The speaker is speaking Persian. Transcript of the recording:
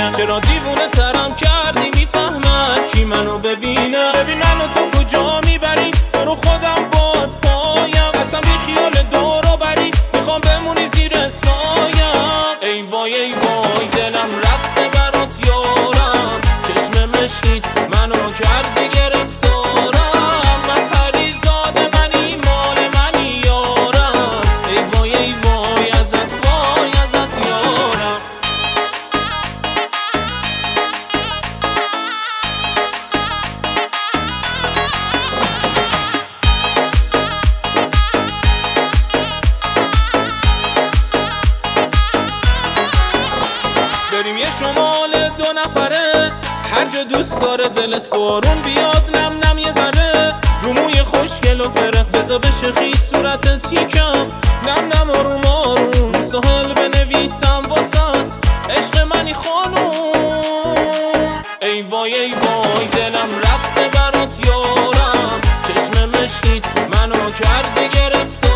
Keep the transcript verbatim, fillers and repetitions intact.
چرا دیوونه ترم کردی میفهمم کی منو ببینه. ببین منو تو کجا میبری، برو خودم باد پایم، اصلا بی خیال دورو بری، میخوام بمونی زیر سایم. ای وای ای وای دلم رفته برات یارم، چشم مشکید منو کردی گرفتارم. من پریزاد منی مال منی یارم، ای وای ای وای ازت وای ازت یارم. بریم یه شمال دو نفره، هر جا دوست داره دلت بارون بیاد نم نم یه ذره، رو موی خوشگل و فرق بزا بشه خیس صورتت یکم نم نم آروم آروم، رو ساحل بنویسم واسات عشق منی خانوم. ای وای ای وای دلم رفته برات یارم، چشم مشکید منو کرده گرفته